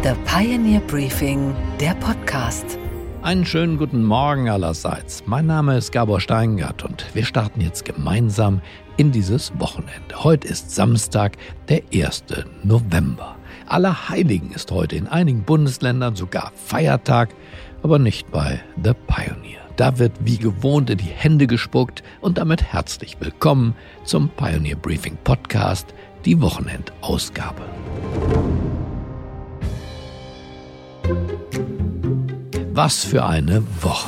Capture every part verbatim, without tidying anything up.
The Pioneer Briefing, der Podcast. Einen schönen guten Morgen allerseits. Mein Name ist Gabor Steingart und wir starten jetzt gemeinsam in dieses Wochenende. Heute ist Samstag, der erste November. Allerheiligen ist heute in einigen Bundesländern sogar Feiertag, aber nicht bei The Pioneer. Da wird wie gewohnt in die Hände gespuckt und damit herzlich willkommen zum Pioneer Briefing Podcast, die Wochenendausgabe. Was für eine Woche.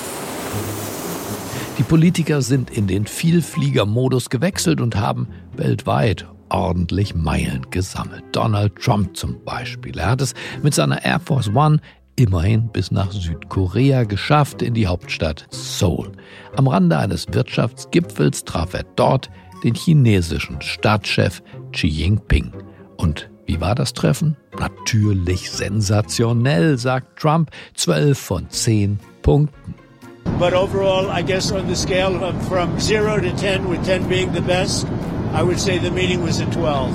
Die Politiker sind in den Vielfliegermodus gewechselt und haben weltweit ordentlich Meilen gesammelt. Donald Trump zum Beispiel. Er hat es mit seiner Air Force One immerhin bis nach Südkorea geschafft, in die Hauptstadt Seoul. Am Rande eines Wirtschaftsgipfels traf er dort den chinesischen Staatschef Xi Jinping. Und wie war das Treffen? Natürlich sensationell, sagt Trump. Zwölf von zehn Punkten. But overall, I guess on the scale of from zero to ten, with ten being the best, I would say the meeting was a twelve.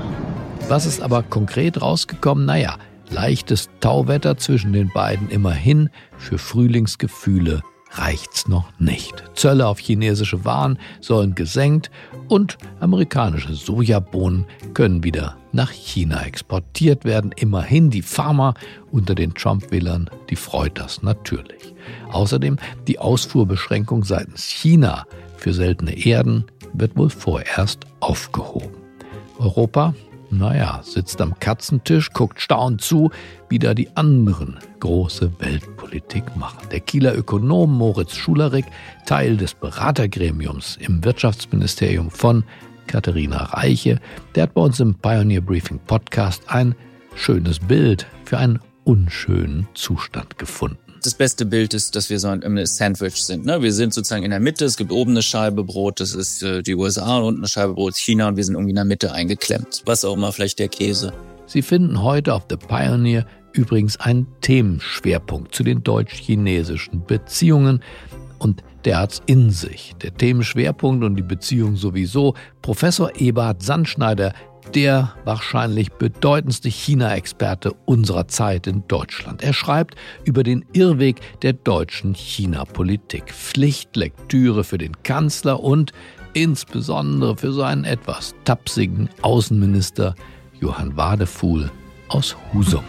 Was ist aber konkret rausgekommen? Naja, leichtes Tauwetter zwischen den beiden immerhin. Für Frühlingsgefühle reicht's noch nicht. Zölle auf chinesische Waren sollen gesenkt und amerikanische Sojabohnen können wieder nach China exportiert werden. Immerhin die Farmer unter den Trump-Wählern, die freut das natürlich. Außerdem die Ausfuhrbeschränkung seitens China für seltene Erden wird wohl vorerst aufgehoben. Europa? Naja, sitzt am Katzentisch, guckt staunend zu, wie da die anderen große Weltpolitik machen. Der Kieler Ökonom Moritz Schularik, Teil des Beratergremiums im Wirtschaftsministerium von Katharina Reiche, der hat bei uns im Pioneer Briefing Podcast ein schönes Bild für einen unschönen Zustand gefunden. Das beste Bild ist, dass wir so ein Sandwich sind. Ne? Wir sind sozusagen in der Mitte, es gibt oben eine Scheibe Brot, das ist äh, die U S A, und unten eine Scheibe Brot ist China, und wir sind irgendwie in der Mitte eingeklemmt. Was auch immer, vielleicht der Käse. Sie finden heute auf The Pioneer übrigens einen Themenschwerpunkt zu den deutsch-chinesischen Beziehungen. Und der hat's in sich. Der Themenschwerpunkt und die Beziehung sowieso. Professor Eberhard Sandschneider, der wahrscheinlich bedeutendste China-Experte unserer Zeit in Deutschland. Er schreibt über den Irrweg der deutschen China-Politik. Pflichtlektüre für den Kanzler und insbesondere für seinen etwas tapsigen Außenminister Johann Wadefuhl aus Husum.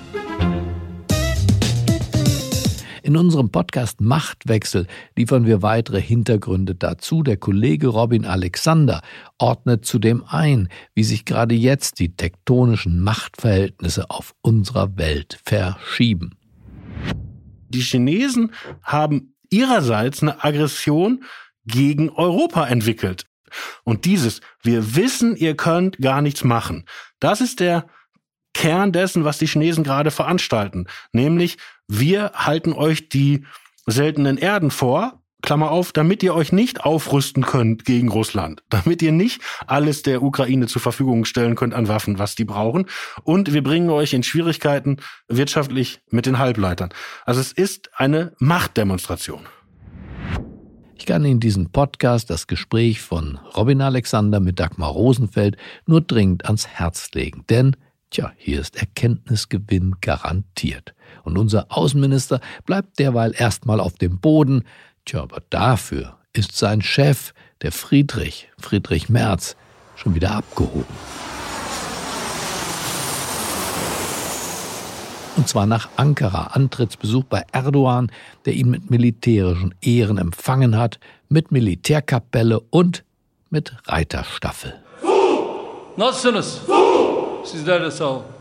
In unserem Podcast Machtwechsel liefern wir weitere Hintergründe dazu. Der Kollege Robin Alexander ordnet zudem ein, wie sich gerade jetzt die tektonischen Machtverhältnisse auf unserer Welt verschieben. Die Chinesen haben ihrerseits eine Aggression gegen Europa entwickelt. Und dieses, wir wissen, ihr könnt gar nichts machen, das ist der Kern dessen, was die Chinesen gerade veranstalten. Nämlich, wir halten euch die seltenen Erden vor, Klammer auf, damit ihr euch nicht aufrüsten könnt gegen Russland. Damit ihr nicht alles der Ukraine zur Verfügung stellen könnt an Waffen, was die brauchen. Und wir bringen euch in Schwierigkeiten wirtschaftlich mit den Halbleitern. Also es ist eine Machtdemonstration. Ich kann Ihnen diesen Podcast, das Gespräch von Robin Alexander mit Dagmar Rosenfeld, nur dringend ans Herz legen. Denn Tja, hier ist Erkenntnisgewinn garantiert. Und unser Außenminister bleibt derweil erstmal auf dem Boden. Tja, aber dafür ist sein Chef, der Friedrich, Friedrich Merz, schon wieder abgehoben. Und zwar nach Ankara, Antrittsbesuch bei Erdogan, der ihn mit militärischen Ehren empfangen hat, mit Militärkapelle und mit Reiterstaffel. Nasılsınız? Sizler de sağ olun.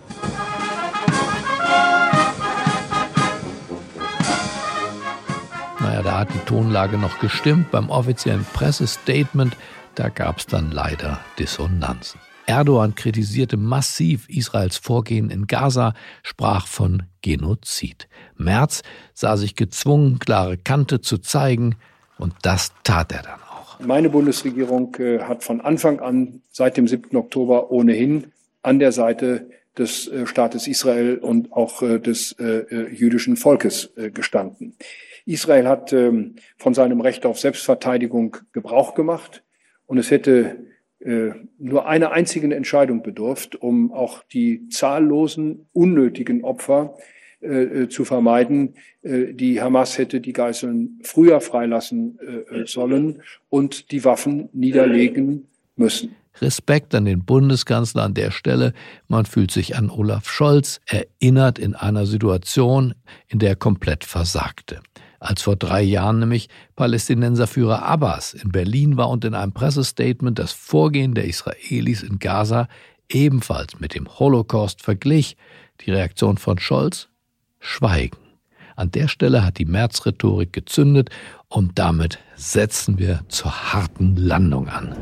Naja, da hat die Tonlage noch gestimmt. Beim offiziellen Pressestatement, da gab es dann leider Dissonanzen. Erdogan kritisierte massiv Israels Vorgehen in Gaza, sprach von Genozid. Merz sah sich gezwungen, klare Kante zu zeigen, und das tat er dann auch. Meine Bundesregierung äh, hat von Anfang an, seit dem siebten Oktober, ohnehin an der Seite des äh, Staates Israel und auch äh, des äh, jüdischen Volkes äh, gestanden. Israel hat ähm, von seinem Recht auf Selbstverteidigung Gebrauch gemacht, und es hätte äh, nur einer einzigen Entscheidung bedurft, um auch die zahllosen, unnötigen Opfer äh, zu vermeiden. Äh, die Hamas hätte die Geiseln früher freilassen äh, sollen und die Waffen niederlegen müssen. Respekt an den Bundeskanzler an der Stelle. Man fühlt sich an Olaf Scholz erinnert in einer Situation, in der er komplett versagte. Als vor drei Jahren nämlich Palästinenserführer Abbas in Berlin war und in einem Pressestatement das Vorgehen der Israelis in Gaza ebenfalls mit dem Holocaust verglich. Die Reaktion von Scholz? Schweigen. An der Stelle hat die März-Rhetorik gezündet und damit setzen wir zur harten Landung an.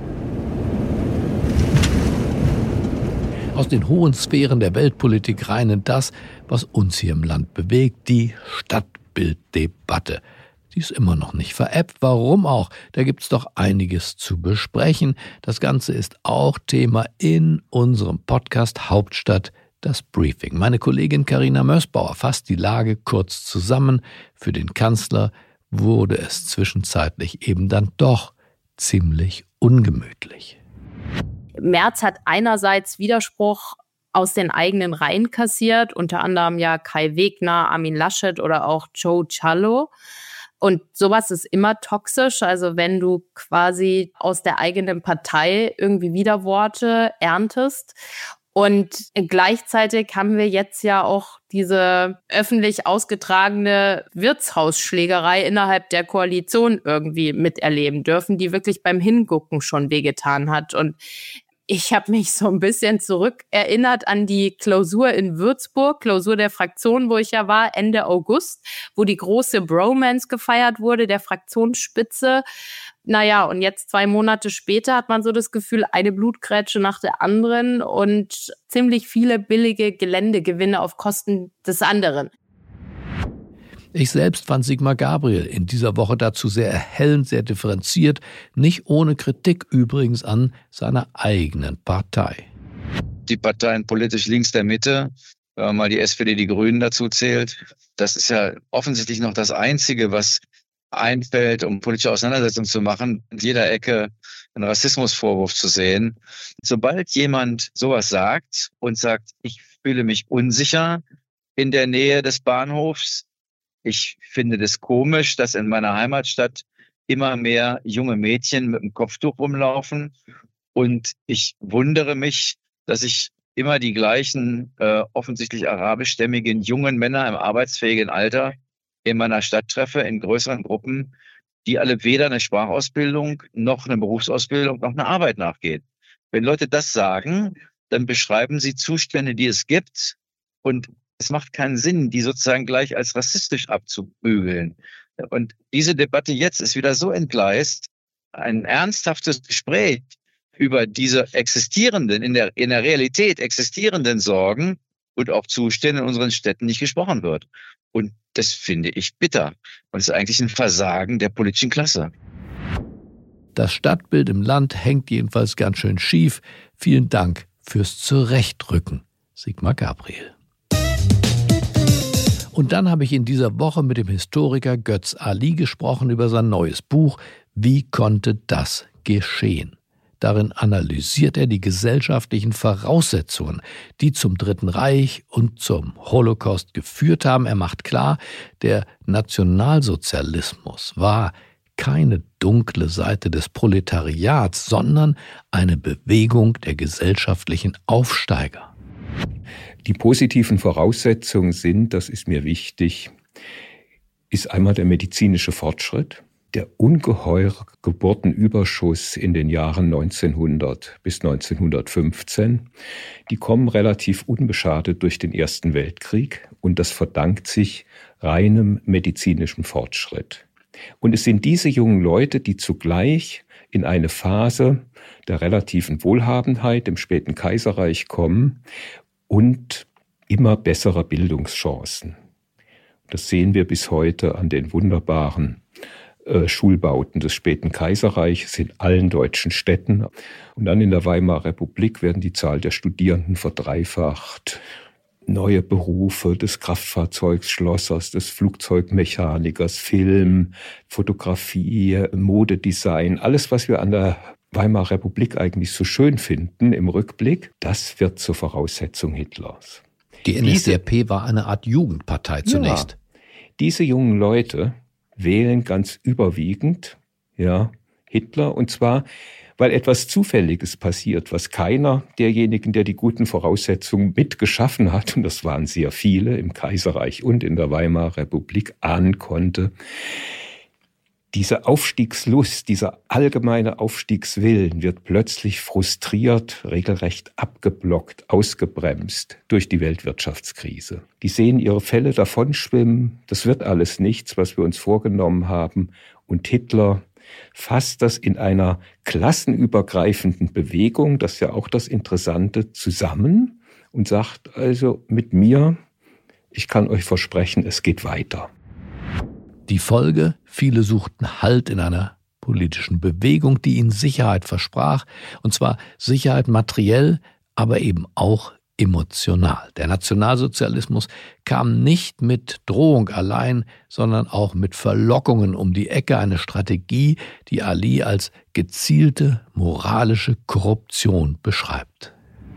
Aus den hohen Sphären der Weltpolitik rein in das, was uns hier im Land bewegt, die Stadtbilddebatte. Die ist immer noch nicht veräppt. Warum auch? Da gibt's doch einiges zu besprechen. Das Ganze ist auch Thema in unserem Podcast Hauptstadt, das Briefing. Meine Kollegin Carina Mössbauer fasst die Lage kurz zusammen. Für den Kanzler wurde es zwischenzeitlich eben dann doch ziemlich ungemütlich. Merz hat einerseits Widerspruch aus den eigenen Reihen kassiert, unter anderem ja Kai Wegner, Armin Laschet oder auch Joe Cialo. Und sowas ist immer toxisch, also wenn du quasi aus der eigenen Partei irgendwie Widerworte erntest. Und gleichzeitig haben wir jetzt ja auch diese öffentlich ausgetragene Wirtshausschlägerei innerhalb der Koalition irgendwie miterleben dürfen, die wirklich beim Hingucken schon wehgetan hat. Und ich habe mich so ein bisschen zurückerinnert an die Klausur in Würzburg, Klausur der Fraktion, wo ich ja war, Ende August, wo die große Bromance gefeiert wurde, der Fraktionsspitze. Naja, und jetzt zwei Monate später hat man so das Gefühl, eine Blutgrätsche nach der anderen und ziemlich viele billige Geländegewinne auf Kosten des anderen. Ich selbst fand Sigmar Gabriel in dieser Woche dazu sehr erhellend, sehr differenziert, nicht ohne Kritik übrigens an seiner eigenen Partei. Die Parteien politisch links der Mitte, wenn man mal die S P D, die Grünen dazu zählt, das ist ja offensichtlich noch das Einzige, was einfällt, um politische Auseinandersetzungen zu machen, in jeder Ecke einen Rassismusvorwurf zu sehen. Sobald jemand sowas sagt und sagt, ich fühle mich unsicher in der Nähe des Bahnhofs, ich finde das komisch, dass in meiner Heimatstadt immer mehr junge Mädchen mit dem Kopftuch rumlaufen und ich wundere mich, dass ich immer die gleichen äh, offensichtlich arabischstämmigen jungen Männer im arbeitsfähigen Alter in meiner Stadt treffe, in größeren Gruppen, die alle weder eine Sprachausbildung noch eine Berufsausbildung noch eine Arbeit nachgehen. Wenn Leute das sagen, dann beschreiben sie Zustände, die es gibt, und es macht keinen Sinn, die sozusagen gleich als rassistisch abzubügeln. Und diese Debatte jetzt ist wieder so entgleist, ein ernsthaftes Gespräch über diese existierenden, in der, in der Realität existierenden Sorgen und auch Zustände in unseren Städten nicht gesprochen wird. Und das finde ich bitter. Und es ist eigentlich ein Versagen der politischen Klasse. Das Stadtbild im Land hängt jedenfalls ganz schön schief. Vielen Dank fürs Zurechtrücken, Sigmar Gabriel. Und dann habe ich in dieser Woche mit dem Historiker Götz Ali gesprochen über sein neues Buch Wie konnte das geschehen? Darin analysiert er die gesellschaftlichen Voraussetzungen, die zum Dritten Reich und zum Holocaust geführt haben. Er macht klar, der Nationalsozialismus war keine dunkle Seite des Proletariats, sondern eine Bewegung der gesellschaftlichen Aufsteiger. Die positiven Voraussetzungen sind, das ist mir wichtig, ist einmal der medizinische Fortschritt. Der ungeheure Geburtenüberschuss in den Jahren neunzehnhundert bis neunzehnhundertfünfzehn, die kommen relativ unbeschadet durch den Ersten Weltkrieg und das verdankt sich reinem medizinischen Fortschritt. Und es sind diese jungen Leute, die zugleich in eine Phase der relativen Wohlhabenheit im späten Kaiserreich kommen und immer besserer Bildungschancen. Das sehen wir bis heute an den wunderbaren Schulbauten des späten Kaiserreiches in allen deutschen Städten. Und dann in der Weimarer Republik werden die Zahl der Studierenden verdreifacht. Neue Berufe des Kraftfahrzeugschlossers, des Flugzeugmechanikers, Film, Fotografie, Modedesign, alles, was wir an der Weimarer Republik eigentlich so schön finden im Rückblick, das wird zur Voraussetzung Hitlers. Die N S D A P war eine Art Jugendpartei zunächst. Ja, diese jungen Leute wählen ganz überwiegend ja, Hitler, und zwar, weil etwas Zufälliges passiert, was keiner derjenigen, der die guten Voraussetzungen mitgeschaffen hat, und das waren sehr viele im Kaiserreich und in der Weimarer Republik, ahnen konnte. Diese Aufstiegslust, dieser allgemeine Aufstiegswillen wird plötzlich frustriert, regelrecht abgeblockt, ausgebremst durch die Weltwirtschaftskrise. Die sehen ihre Fälle davonschwimmen, das wird alles nichts, was wir uns vorgenommen haben. Und Hitler fasst das in einer klassenübergreifenden Bewegung, das ist ja auch das Interessante, zusammen und sagt also mit mir, ich kann euch versprechen, es geht weiter. Die Folge, viele suchten Halt in einer politischen Bewegung, die ihnen Sicherheit versprach, und zwar Sicherheit materiell, aber eben auch emotional. Der Nationalsozialismus kam nicht mit Drohung allein, sondern auch mit Verlockungen um die Ecke, eine Strategie, die Ali als gezielte moralische Korruption beschreibt.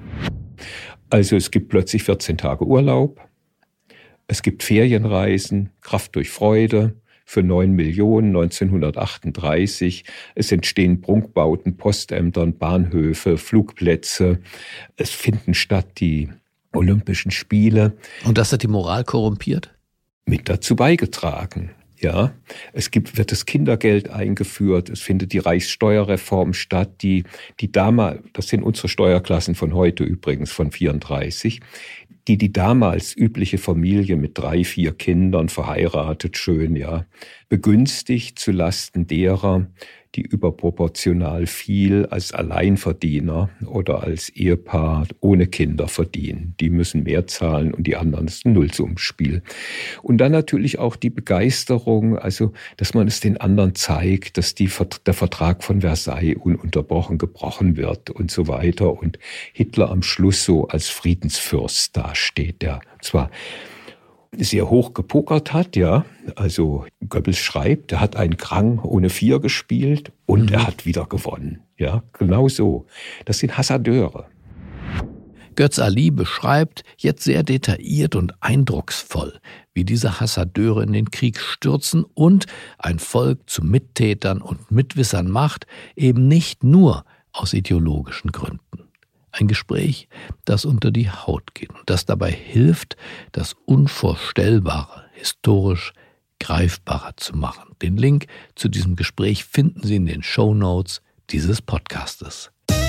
Also es gibt plötzlich vierzehn Tage Urlaub, es gibt Ferienreisen, Kraft durch Freude, für neun Millionen neunzehnhundertachtunddreißig. Es entstehen Prunkbauten, Postämtern, Bahnhöfe, Flugplätze. Es finden statt die Olympischen Spiele. Und das hat die Moral korrumpiert? Mit dazu beigetragen. Ja, es gibt, wird das Kindergeld eingeführt, es findet die Reichssteuerreform statt, die, die damals, das sind unsere Steuerklassen von heute übrigens, von vierunddreißig, die die damals übliche Familie mit drei, vier Kindern, verheiratet schön, ja, begünstigt zu Lasten derer, die überproportional viel als Alleinverdiener oder als Ehepaar ohne Kinder verdienen. Die müssen mehr zahlen und die anderen ist ein Nullsummenspiel. Und dann natürlich auch die Begeisterung, also dass man es den anderen zeigt, dass die, der Vertrag von Versailles ununterbrochen gebrochen wird und so weiter. Und Hitler am Schluss so als Friedensfürst dasteht, der zwar sehr hoch gepokert hat, ja. Also Goebbels schreibt, er hat einen Krang ohne Vier gespielt und mhm. er hat wieder gewonnen. Ja, genau so. Das sind Hasardeure. Götz Ali beschreibt jetzt sehr detailliert und eindrucksvoll, wie diese Hasardeure in den Krieg stürzen und ein Volk zu Mittätern und Mitwissern macht, eben nicht nur aus ideologischen Gründen. Ein Gespräch, das unter die Haut geht und das dabei hilft, das Unvorstellbare historisch greifbarer zu machen. Den Link zu diesem Gespräch finden Sie in den Shownotes dieses Podcastes.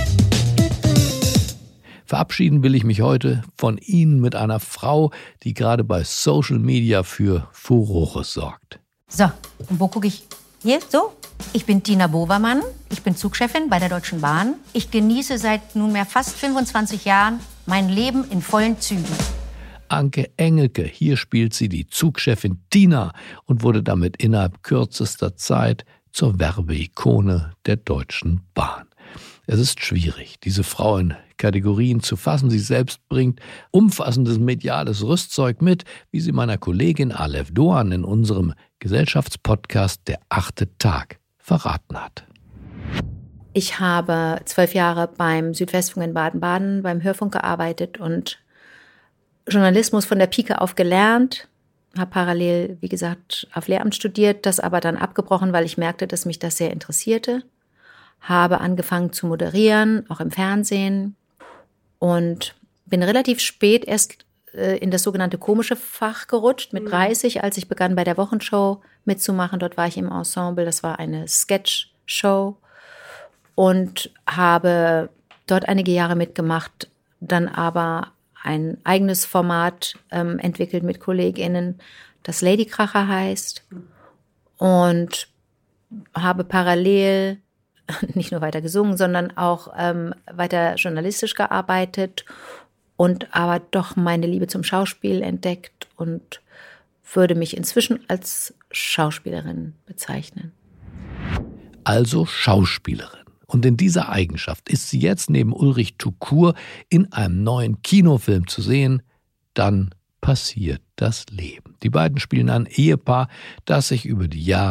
Verabschieden will ich mich heute von Ihnen mit einer Frau, die gerade bei Social Media für Furore sorgt. So, und wo gucke ich? Hier, so? Ich bin Tina Bovermann, ich bin Zugchefin bei der Deutschen Bahn. Ich genieße seit nunmehr fast fünfundzwanzig Jahren mein Leben in vollen Zügen. Anke Engelke, hier spielt sie die Zugchefin Tina und wurde damit innerhalb kürzester Zeit zur Werbeikone der Deutschen Bahn. Es ist schwierig, diese Frau in Kategorien zu fassen. Sie selbst bringt umfassendes mediales Rüstzeug mit, wie sie meiner Kollegin Aleph Doan in unserem Gesellschaftspodcast Der achte Tag verraten hat. Ich habe zwölf Jahre beim Südwestfunk in Baden-Baden beim Hörfunk gearbeitet und Journalismus von der Pike auf gelernt. Habe parallel, wie gesagt, auf Lehramt studiert, das aber dann abgebrochen, weil ich merkte, dass mich das sehr interessierte. Habe angefangen zu moderieren, auch im Fernsehen, und bin relativ spät erst äh, in das sogenannte komische Fach gerutscht, mit dreißig, als ich begann, bei der Wochenshow mitzumachen. Dort war ich im Ensemble, das war eine Sketch-Show, und habe dort einige Jahre mitgemacht, dann aber ein eigenes Format ähm, entwickelt mit KollegInnen, das Ladykracher heißt, und habe parallel nicht nur weiter gesungen, sondern auch ähm, weiter journalistisch gearbeitet und aber doch meine Liebe zum Schauspiel entdeckt und würde mich inzwischen als Schauspielerin bezeichnen. Also Schauspielerin. Und in dieser Eigenschaft ist sie jetzt neben Ulrich Tukur in einem neuen Kinofilm zu sehen. Dann passiert das Leben. Die beiden spielen ein Ehepaar, das sich über die Jahre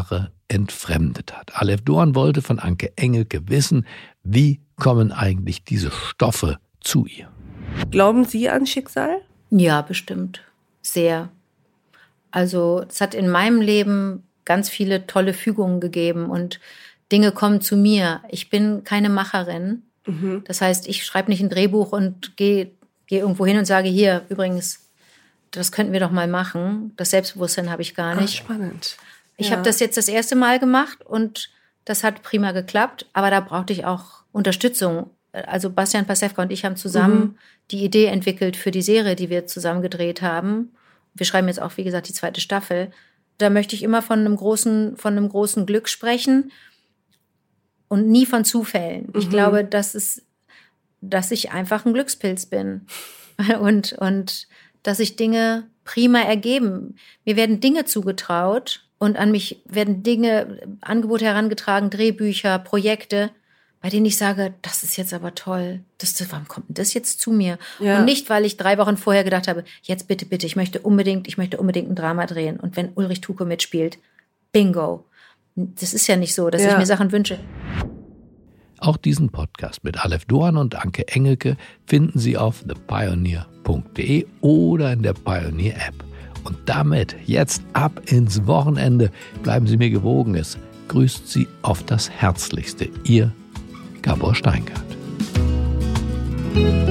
entfremdet hat. Aleph Doan wollte von Anke Engelke wissen, wie kommen eigentlich diese Stoffe zu ihr? Glauben Sie an Schicksal? Ja, bestimmt. Sehr. Also es hat in meinem Leben ganz viele tolle Fügungen gegeben und Dinge kommen zu mir. Ich bin keine Macherin. Mhm. Das heißt, ich schreibe nicht ein Drehbuch und gehe geh irgendwo hin und sage, hier, übrigens, das könnten wir doch mal machen. Das Selbstbewusstsein habe ich gar nicht. Ach, spannend. Ich ja. habe das jetzt das erste Mal gemacht und das hat prima geklappt, aber da brauchte ich auch Unterstützung. Also Bastian Pastewka und ich haben zusammen mhm. die Idee entwickelt für die Serie, die wir zusammen gedreht haben. Wir schreiben jetzt auch, wie gesagt, die zweite Staffel. Da möchte ich immer von einem großen, von einem großen Glück sprechen und nie von Zufällen. Mhm. Ich glaube, dass es, dass ich einfach ein Glückspilz bin und, und dass sich Dinge prima ergeben. Mir werden Dinge zugetraut und an mich werden Dinge, Angebote herangetragen, Drehbücher, Projekte, bei denen ich sage, das ist jetzt aber toll. Das, das, warum kommt denn das jetzt zu mir? Ja. Und nicht, weil ich drei Wochen vorher gedacht habe, jetzt bitte, bitte, ich möchte unbedingt, ich möchte unbedingt ein Drama drehen. Und wenn Ulrich Tuko mitspielt, bingo. Das ist ja nicht so, dass ja. ich mir Sachen wünsche. Auch diesen Podcast mit Aleph Doan und Anke Engelke finden Sie auf the pioneer punkt de oder in der Pioneer App. Und damit jetzt ab ins Wochenende. Bleiben Sie mir gewogen. Es grüßt Sie auf das Herzlichste. Ihr Gabor Steingart.